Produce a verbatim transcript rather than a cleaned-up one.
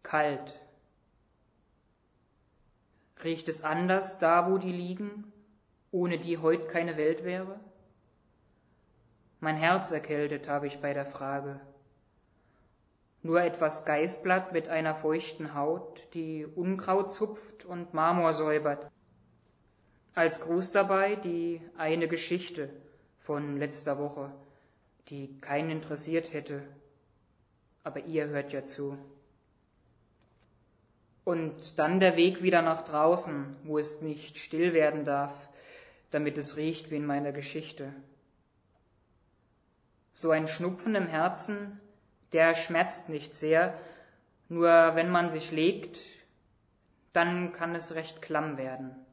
kalt. Riecht es anders da, wo die liegen, ohne die heut keine Welt wäre? Mein Herz erkältet habe ich bei der Frage. Nur etwas Geißblatt mit einer feuchten Haut, die Unkraut zupft und Marmor säubert. Als Gruß dabei die eine Geschichte von letzter Woche, die keinen interessiert hätte, aber ihr hört ja zu. Und dann der Weg wieder nach draußen, wo es nicht still werden darf, damit es riecht wie in meiner Geschichte. So ein Schnupfen im Herzen, der schmerzt nicht sehr, nur wenn man sich legt, dann kann es recht klamm werden.